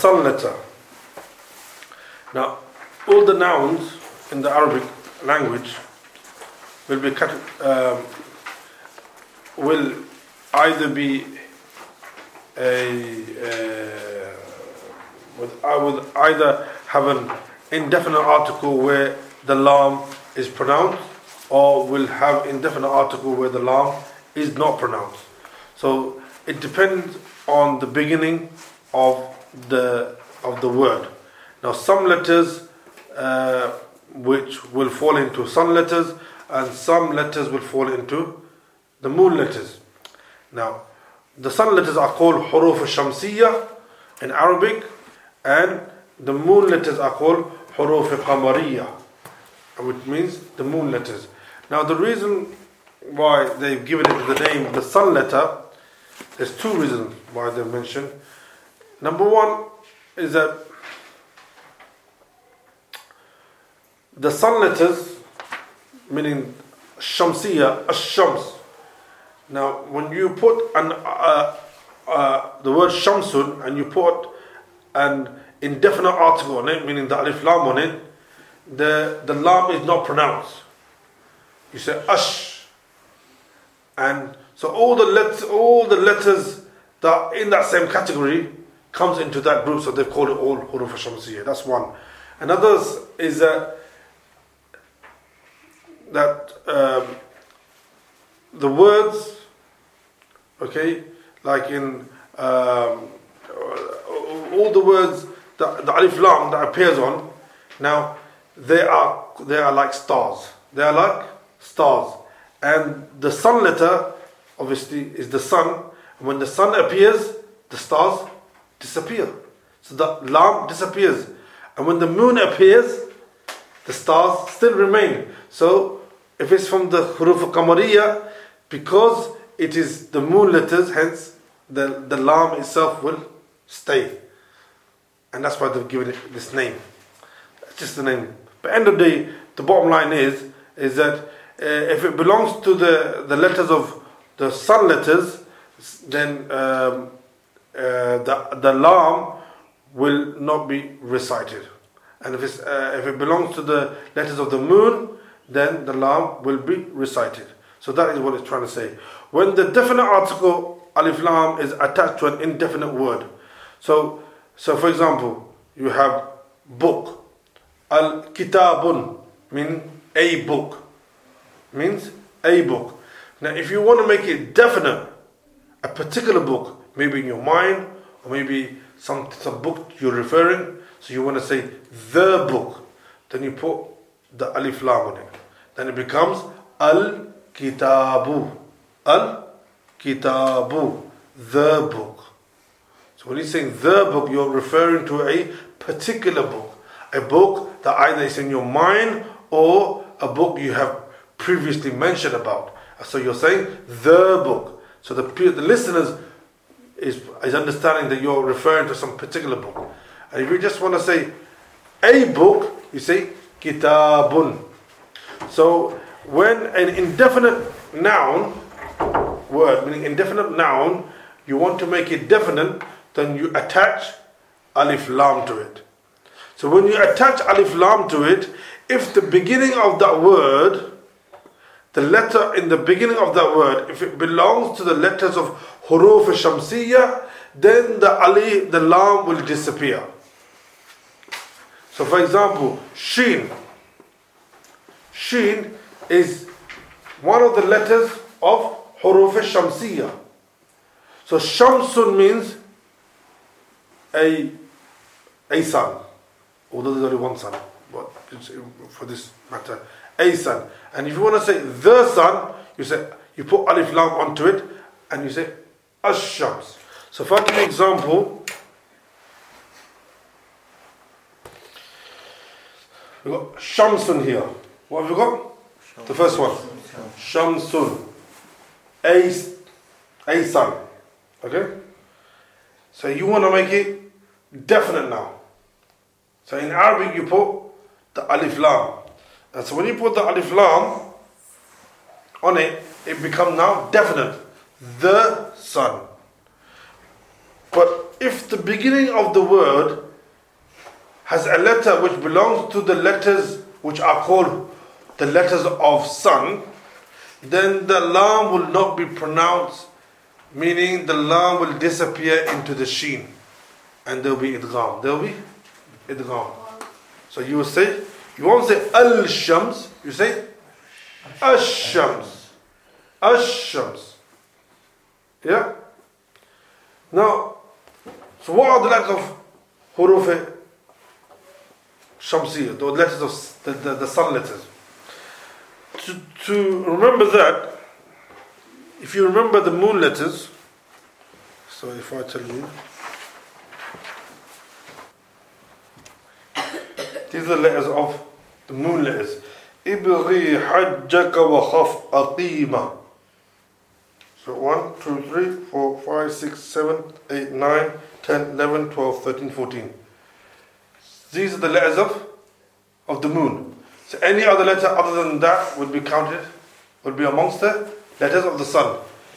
Sun letter. Now, all the nouns in the Arabic language will either be will either have an indefinite article where the lam is pronounced, or will have indefinite article where the lam is not pronounced. So it depends on the beginning of the word. Now, some letters which will fall into sun letters, and some letters will fall into the moon letters. Now, the sun letters are called huruf al-shamsiyya in Arabic, and the moon letters are called huruf al-qamariyya, which means the moon letters. Now, the reason why they've given it the name the sun letter, there's two reasons why they've mentioned. Number one is that the sun letters, meaning shamsiyya, ash-shams. Now, when you put the word shamsun and you put an indefinite article on it, meaning the alif lam on it, the lam is not pronounced. You say ash, and so all the letters that are in that same category comes into that group, so they call it all huruf al-shamsiyya. That's one. Another is that the words, okay, like in all the words that the alif lam that appears on, now they are like stars. They are like stars, and the sun letter obviously is the sun. And when the sun appears, the stars disappear. So the lam disappears, and when the moon appears, the stars still remain. So if it's from the huruf al-qamariyya, because it is the moon letters, hence the lam itself will stay, and that's why they've given it this name. That's just the name. But end of the day, the bottom line is that if it belongs to the letters of the sun letters, then the lam will not be recited, and if it belongs to the letters of the moon, then the lam will be recited. So that is what it's trying to say. When the definite article alif lam is attached to an indefinite word, so for example, you have book. Al kitabun means a book. Means a book. Now, if you want to make it definite, a particular book, maybe in your mind, or maybe some book you're referring, so you want to say the book, then you put the alif lam on it. Then it becomes al kitabu. Al kitabu, the book. So when you're saying the book, you're referring to a particular book. A book that either is in your mind or a book you have previously mentioned about. So you're saying the book. So the listeners is understanding that you're referring to some particular book. And if you just want to say a book, you say kitabun. So when an indefinite noun word, meaning indefinite noun, you want to make it definite, then you attach alif lam to it. So when you attach alif lam to it, if the beginning of that word, the letter in the beginning of that word, if it belongs to the letters of huruf al-shamsiyya, then the lam will disappear. So for example, sheen. Sheen is one of the letters of huruf al-shamsiyya. So shamsun means a sun, although there's only one sun, but for this matter, a sun. And if you want to say the sun, you put alif lam onto it, and you say ash-shams. So if I give you an example, we've got shamsun here. What have we got? The first one, shamsun, a sun. Okay? So you want to make it definite now. So in Arabic you put the alif lam. And so when you put the alif lam on it, it becomes now definite. The sun. But if the beginning of the word has a letter which belongs to the letters which are called the letters of sun, then the lam will not be pronounced, meaning the lam will disappear into the sheen, and there will be idgham. There will be idgham. So you will say, you won't say al-shams, you say ash-shams. Ash-shams. Yeah? Now, so what are the letters of huruf shamsiyya, the letters of the sun letters? To remember that, if you remember the moon letters, so if I tell you, these are the letters of the moon letters. Ibghi hajjaka wa khaf aqima. So 1, 2, 3, 4, 5, 6, 7, 8, 9, 10, 11, 12, 13, 14. These are the letters of the moon. So any other letter other than that would be counted, would be amongst the letters of the sun.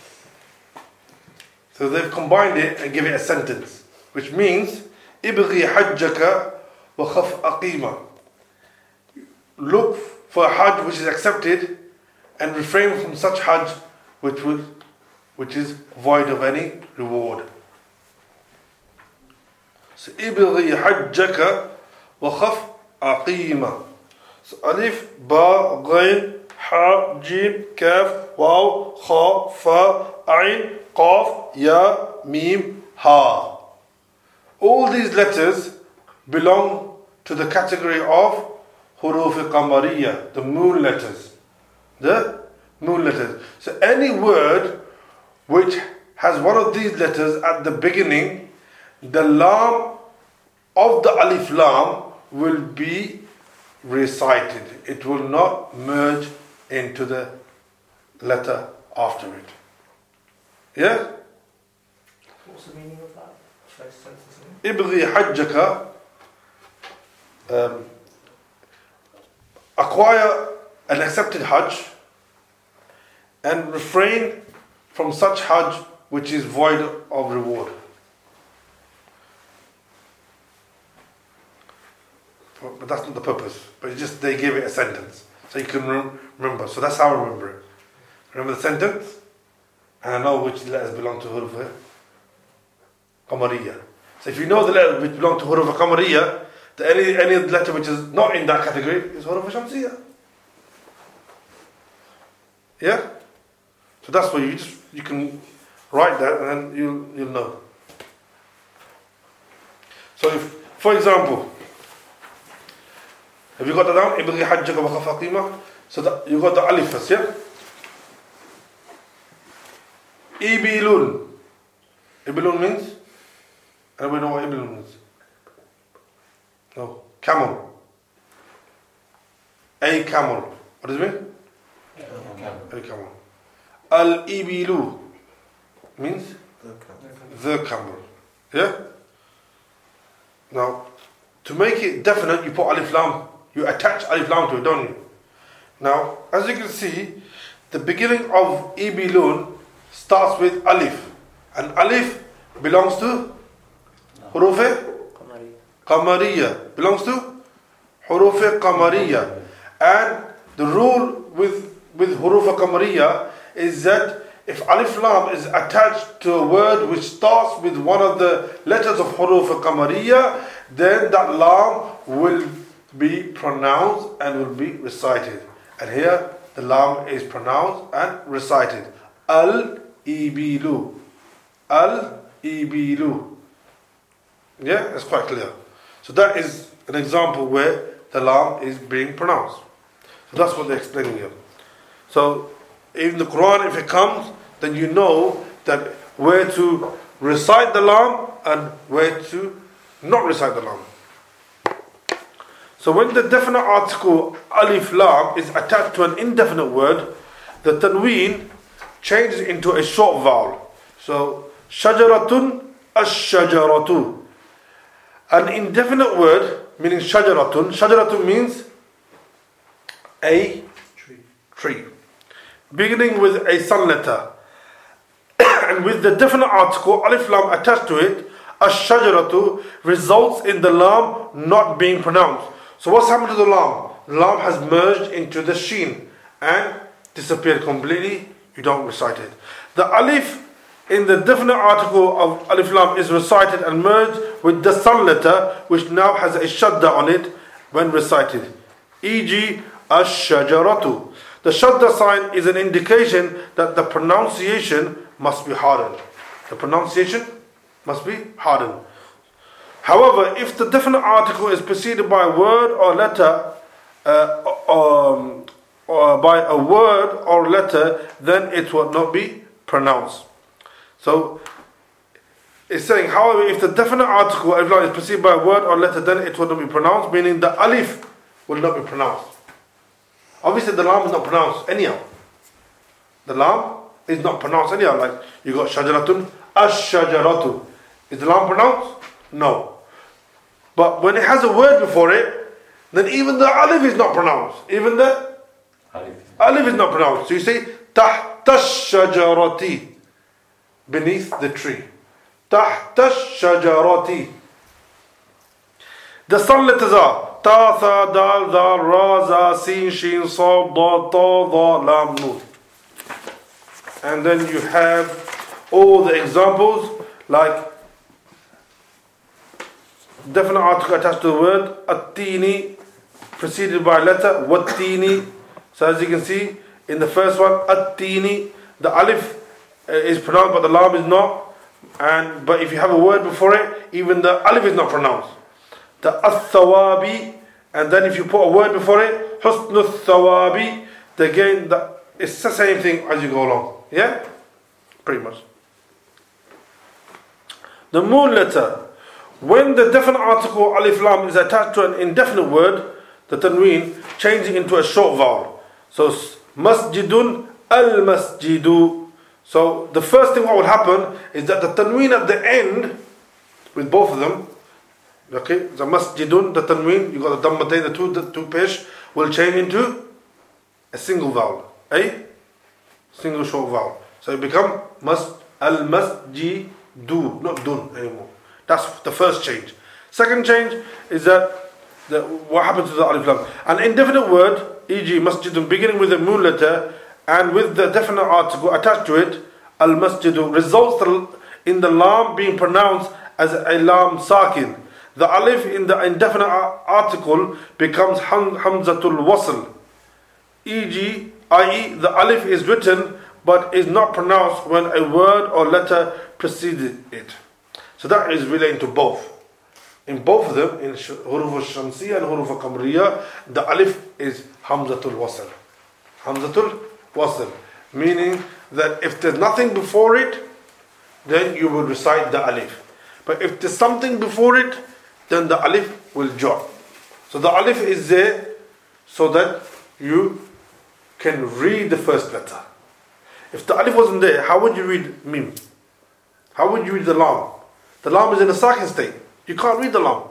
So they've combined it and give it a sentence, which means Ibghi hajjaka wa khaf aqima. Look for a hajj which is accepted and refrain from such hajj which is void of any reward. So Ibghi hajjaka wa khaf aqima. So alif, ba, ghain, ha, jim, kaf, waw, kha, fa, ain, qaf, ya, mim, ha. All these letters belong to the category of huruf qamariya, the moon letters. The moon letters. So any word which has one of these letters at the beginning, the lam of the alif lam will be recited. It will not merge into the letter after it. Yeah? What's the meaning of that? Ibghi hajjaka, acquire an accepted hajj and refrain from such hajj which is void of reward. But that's not the purpose. But it's just they gave it a sentence. So you can remember. So that's how I remember it. Remember the sentence? And I know which letters belong to huruf qamariya. So if you know the letters which belong to huruf qamariya, any letter which is not in that category is huruf shamsiyya. Yeah? So that's why you can write that and then you'll know. So if, for example, have you got that down? Ibghi hajjaka wa khaf aqima. So that you got the alif first, yeah? Ibilun. Ibilun means? Anybody know what ibilun means? No. Camel. A camel. What does it mean? A camel. Al-ibilu means? The camel. Yeah? Now, to make it definite, you put alif lam. You attach alif lam to it, don't you? Now, as you can see, the beginning of ibilun starts with alif. And alif belongs to huruf qamariya. Belongs to huruf qamariya. And the rule with huruf qamariya is that if alif lam is attached to a word which starts with one of the letters of huruf qamariya, then that lam will be pronounced and will be recited. And here the lam is pronounced and recited. Al-ibilu. Al-ibilu. Yeah, it's quite clear. So that is an example where the lam is being pronounced. So that's what they're explaining here. So in the Quran, if it comes, then you know that where to recite the lam and where to not recite the lam. So when the definite article alif lam is attached to an indefinite word, the tanween changes into a short vowel. So shajaratun ash-shajaratu. An indefinite word meaning shajaratun. Shajaratun means a tree. Beginning with a sun letter. And with the definite article alif lam attached to it, ash-shajaratu results in the lam not being pronounced. So what's happened to the lam? The lam has merged into the sheen and disappeared completely. You don't recite it. The alif in the definite article of alif lam is recited and merged with the sun letter, which now has a shadda on it when recited. E.g. ash-shajaratu. The shadda sign is an indication that the pronunciation must be hardened. The pronunciation must be hardened. However, if the definite article is preceded by a word or letter, or by a word or letter, then it will not be pronounced. So it's saying, however, if the definite article is preceded by a word or letter, then it will not be pronounced, meaning the alif will not be pronounced. Obviously, the lam is not pronounced anyhow. The lam is not pronounced anyhow. Like you got shajaratun, ash-shajaratu. Is the lam pronounced? No. But when it has a word before it, then even the alif is not pronounced. Even the alif is not pronounced. So you say tahta shajarati, beneath the tree. Tahta shajarati. The sun letters are ta, tha, dal, dal, ra, za, sin, shin, sad, da, ta, dha, lam, nun. And then you have all the examples like definite article attached to the word at-tini, preceded by a letter wat-tini. So as you can see in the first one, at-tini, the alif is pronounced but the lam is not. But if you have a word before it, even the alif is not pronounced. The at-thawabi, and then if you put a word before it, husnu thawabi, again it's the same thing as you go along. Yeah? Pretty much. The moon letter. When the definite article alif lam is attached to an indefinite word, the tanween changing into a short vowel. So masjidun al-masjidu. So the first thing what will happen is that the tanween at the end, with both of them, okay, the masjidun, the tanween, you got the dammatain, the two pesh, will change into a single vowel, a single short vowel. So it become al-masjidu, not dun anymore. That's the first change. Second change is that what happens to the alif lam. An indefinite word, e.g. masjidun, beginning with a moon letter and with the definite article attached to it, al-masjidu, results in the lam being pronounced as a lam sakin. The alif in the indefinite article becomes hamzatul wasl, e.g. i.e. the alif is written but is not pronounced when a word or letter preceded it. So that is relating to both. In both of them, in huruf al-shamsiyya and huruf al-qamriyya, the alif is hamzatul wasl. Hamzatul wasl, meaning that if there's nothing before it, then you will recite the alif. But if there's something before it, then the alif will drop. So the alif is there so that you can read the first letter. If the alif wasn't there, how would you read mim? How would you read the lam? The lam is in a sakin state. You can't read the lam.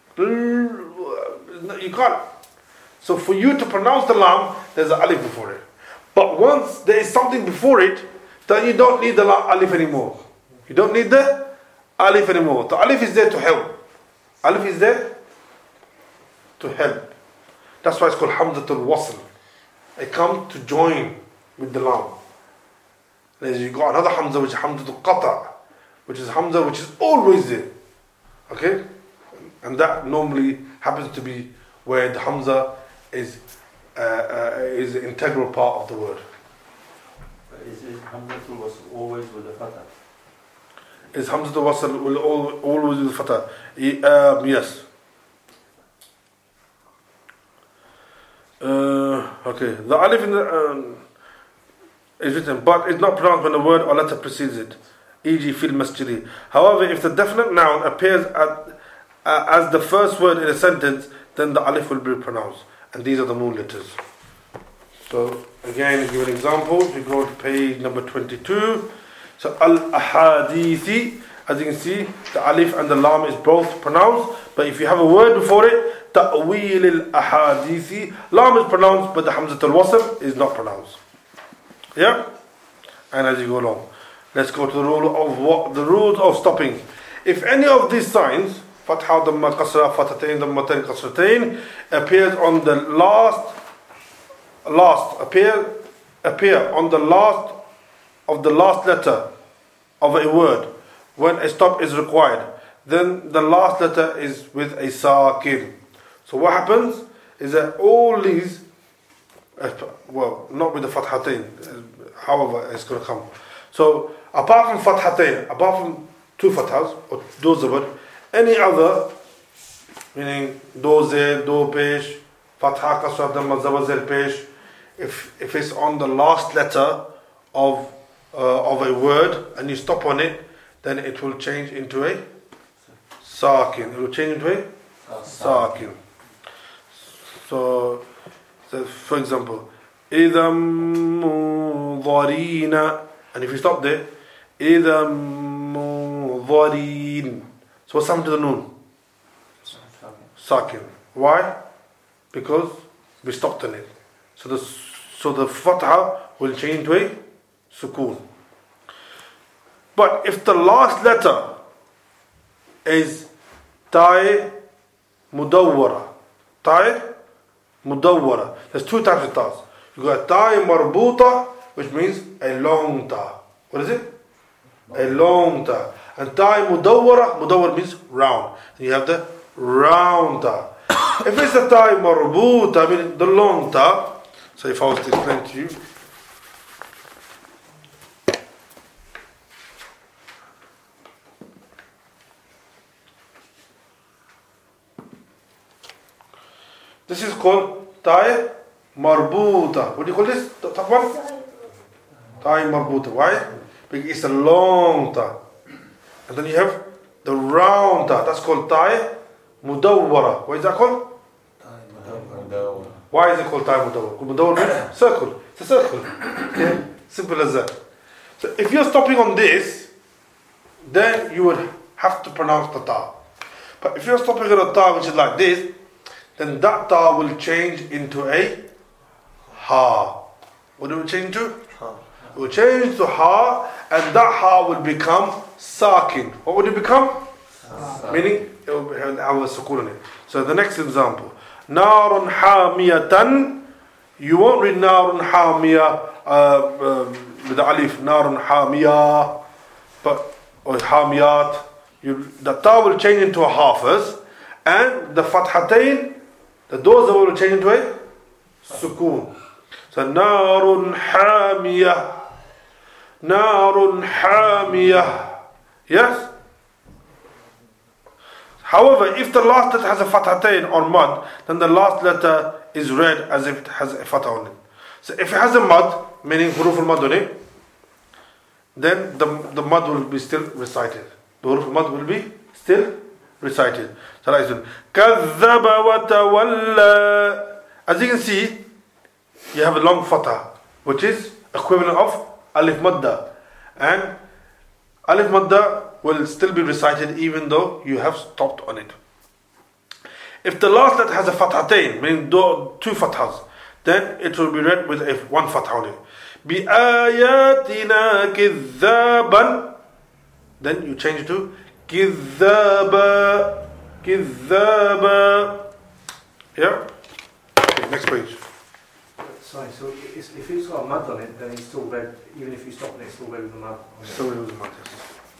You can't. So for you to pronounce the lam, there's an alif before it. But once there is something before it, then you don't need the alif anymore. You don't need the alif anymore. The alif is there to help. Alif is there to help. That's why it's called hamzatul wasl. It comes to join with the lam. Then you got another hamza, which is hamzatul qata', which is hamza which is always there. Okay? And that normally happens to be where the hamza is an integral part of the word. Is hamzatul wasl always with the fatah? Is hamzatul wasl will always with the fatah? Yes. Okay. The alif in the, is written, but it's not pronounced when a word or letter precedes it. E.g. fil masjidi. However, if the definite noun appears as the first word in a sentence, then the alif will be pronounced. And these are the moon letters. So again, give an example. We go to page number 22. So al-ahadithi, as you can see, the alif and the lam is both pronounced. But if you have a word before it, ta'wil al-ahadithi, lam is pronounced, but the hamzatul wasl is not pronounced. Yeah? And as you go along, let's go to the rules of stopping. if any of these signs, Fatha, Dhamma, Kasra, Fathatain, Dhammatayn, Kasratain, appears on the appear on the last of the last letter of a word when a stop is required, then the last letter is with a sakin. So what happens is that all these, well, not with the fathatain, however it's going to come. So apart from fathatain, apart from two fathas or do zabr, any other, meaning do zir, do pesh, fatha, kasra, dhamma, zabar, zir, pesh, if it's on the last letter of a word and you stop on it, then it will change into a sakin. It will change into a sakin. So for example, idam mudharina, and if you stop there, idam mudharin. So what's happened to the noon? Sakin. Why? Because we stopped on it. So the fatha will change to a sukoon. But if the last letter is ta'i mudawwara, there's two types of ta's. You got ta'i marbuta, which means a long ta. What is it? A long ta. And ta'i mudawwara means round. And you have the round ta. If it's a ta'i marbuta, I mean the long ta. So if I was to explain to you, this is called ta'i marbuta. What do you call this? The top one? Ta'i marbuta. Why? Because it's a long ta. And then you have the round ta. That's called ta'i mudawwara. What is that called? Why is it called ta'i mudawwara? Mudawwara means circle. It's a circle. Okay? Simple as that. So if you're stopping on this, then you would have to pronounce the ta. But if you're stopping on a ta which is like this, then that ta will change into a ha. What will it change to? Ha. It will change to ha, and that ha will become sakin. What would it become? Meaning it will have a sukoon on it. So the next example, narun hamiyatan. You won't read narun hamiya with the alif, narun hamiya, but or hamiyat. The ta will change into a ha first, and the fathatain, the doors will change into a sukoon. So narun hamiyah, narun hamiyah. Yes? However, if the last letter has a fathatain or mud, then the last letter is read as if it has a fatha on it. So if it has a mud, meaning huruf al-mad on it, then the mud will be still recited. The huruf al-mad will be still recited. So like this. كَذَّبَ وَتَوَلَّى. As you can see, you have a long fatha, which is equivalent of alif madda. And alif madda will still be recited even though you have stopped on it. If the last letter has a fathatain, meaning two fathas, then it will be read with one fatha on it. بِآيَاتِنَا كِذَّابًا. Then you change it to كِذَّابًا. كِذَّابًا. Yeah? Okay, next page. Sorry, so if it's got a mud on it, then it's still read, even if you stop it, it's still read with the mud on it. Still read with the mud, yes.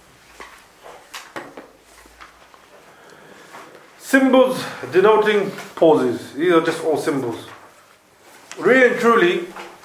Symbols denoting pauses. These are just all symbols. Really and truly,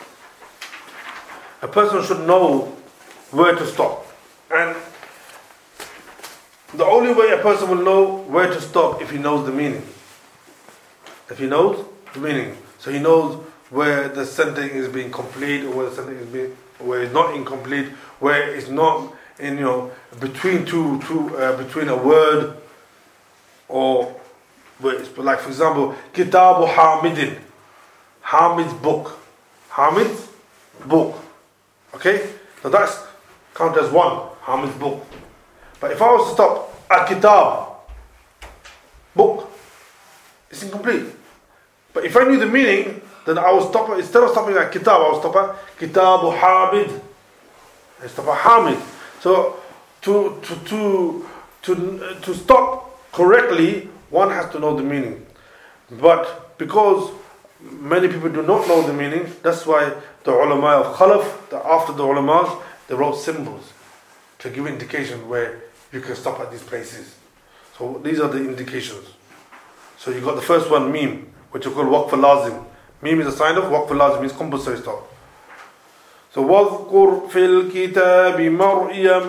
a person should know where to stop. And the only way a person will know where to stop if he knows the meaning. If he knows the meaning. So he knows where the sentence is being complete, or where the sentence is being, where it's not incomplete, where it's not in, between between a word, or where it's like, for example, Kitabu Hamidin. Hamid's book. Hamid's book. Okay? So that's counted as one, Hamid's book. But if I was to stop at Kitab, book, it's incomplete. But if I knew the meaning, then I would stop, instead of stopping at Kitab, I would stop at Kitabu Hamid. I stop at Hamid. So to to stop correctly, one has to know the meaning. But because many people do not know the meaning, that's why the ulama of Khalaf, after the ulamas, they wrote symbols to give indication where you can stop at these places. So these are the indications. So you got the first one, meme, which you call waqf al-lazim. Meme is a sign of, waqf al-lazim means compulsory stop. So وَاذْكُرْ فِي الْكِتَابِ مَرْيَمْ.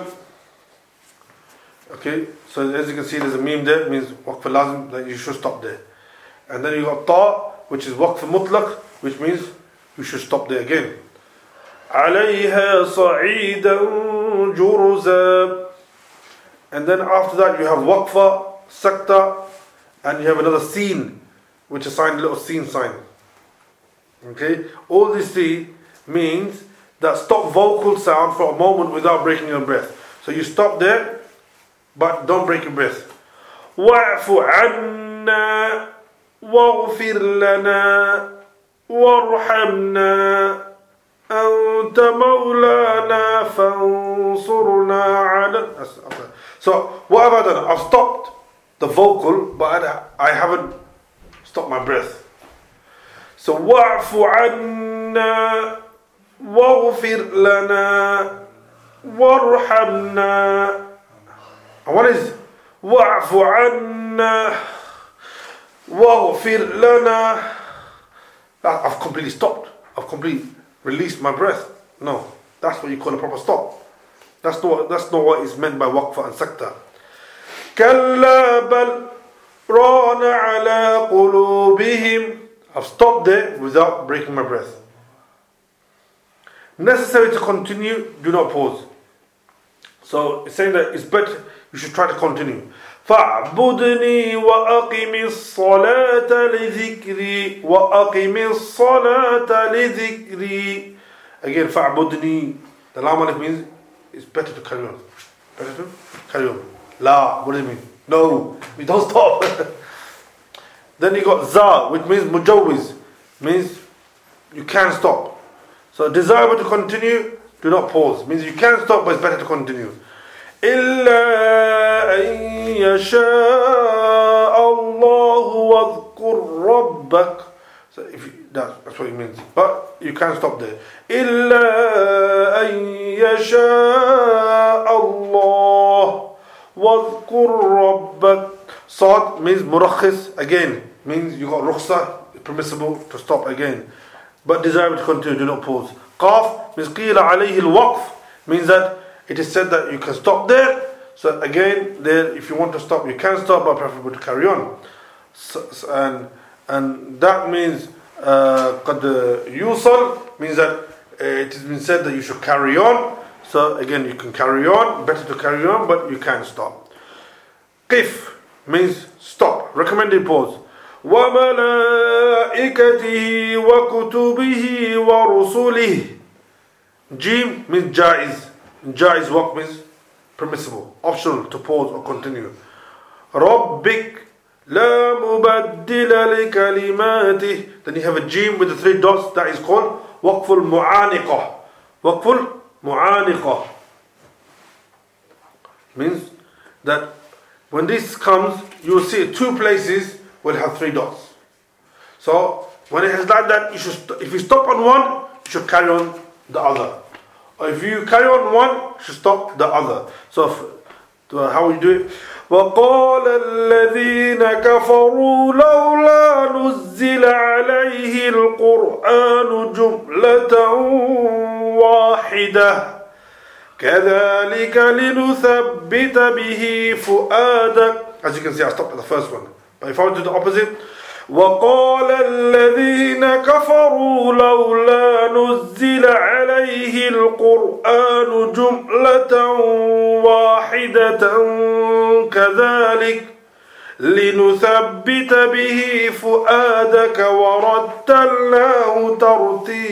Okay, so as you can see there's a meme there, means waqf al-lazim, that you should stop there. And then you got ta, which is waqf mutlaq, which means you should stop there again. عَلَيْهَا صَعِيدًا جُرُزًا. And then after that you have waqfa, sakta, and you have another scene, which is signed, a little scene sign. Okay, all these three means that stop vocal sound for a moment without breaking your breath. So you stop there, but don't break your breath. وَاعْفُ عَنَّا وَاغْفِرْ لَنَا وَارْحَمْنَا أَنْتَ مَوْلَانَا فَانْصُرْنَا عَلَى. So what have I done? I've stopped the vocal, but I haven't stopped my breath. So وَاعْفُ عَنَّا وَاغْفِرْ لَنَا وَارْحَمْنَا. And what is وَاعْفُ عَنَّا وَاغْفِرْ لَنَا? I've completely stopped. I've completely released my breath. No, that's what you call a proper stop. That's not what is meant by waqfa and sakta. كَلَّا بَلْ رَانَ عَلَىٰ قُلُوبِهِمْ. I've stopped there without breaking my breath. Necessary to continue, do not pause. So it's saying that it's better, you should try to continue. فَاعْبُدْنِي وَأَقِمِ الصَّلَاةَ لِذِكْرِي وَأَقِمِ الصَّلَاةَ لِذِكْرِي. Again, فَاعْبُدْنِي. The lam alif means it's better to carry on. Better to carry on. La, what does it mean? No, we don't stop. Then you got za, which means mujawiz, means you can stop. So desirable to continue, do not pause. Means you can stop, but it's better to continue. إِلَّا أَن يَشَاءَ اللَّهُ وَاذْكُرْ رَبَّكَ. So that's what it means. But you can stop there. إِلَّا أَن يَشَاءَ اللَّهُ وَاذْكُرْ رَبَّكَ. Sad means murakhis, again, means you got rukhsah, permissible to stop again. But desirable to continue, do not pause. Qaf means qila alayhi al-waqf, means that it is said that you can stop there. So again, there, if you want to stop, you can stop, but preferable to carry on. And that means qad yusal, means that it has been said that you should carry on. So again, you can carry on, better to carry on, but you can stop. Qif means stop, recommended pause. وَمَلَائِكَتِهِ وَكُتُبِهِ وَرُسُلِهِ. Jim means jaiz. Jaiz waqf means permissible, optional to pause or continue. رَبِّكَ لَا مُبَدِّلَ لِكَلِمَاتِهِ. Then you have a jim with the three dots, that is called waqf al-mu'aniqah. Waqf al-mu'aniqah means that when this comes, you will see two places will have three dots. So when it has like that, you should if you stop on one, you should carry on the other. Or if you carry on one, you should stop the other. So how we do it? وَقَالَ الَّذِينَ كَفَرُوا لَوْلَا نُزِّلَ عَلَيْهِ الْقُرْآنُ جُمْلَةً وَاحِدَةً كَذَلِكَ لِنُثَبِّتَ بِهِ فُؤَادَكَ. As you can see, I stopped at the first one. But if I do the opposite, وَقَالَ الَّذِينَ كَفَرُوا لَوْلَا نُزِّلَ عَلَيْهِ الْقُرْآنُ جُمْلَةً وَاحِدَةً كَذَلِكَ لِنُثَبِّتَ بِهِ فُؤَادَكَ وَرَتَّلْنَاهُ تَرْتِيلًا.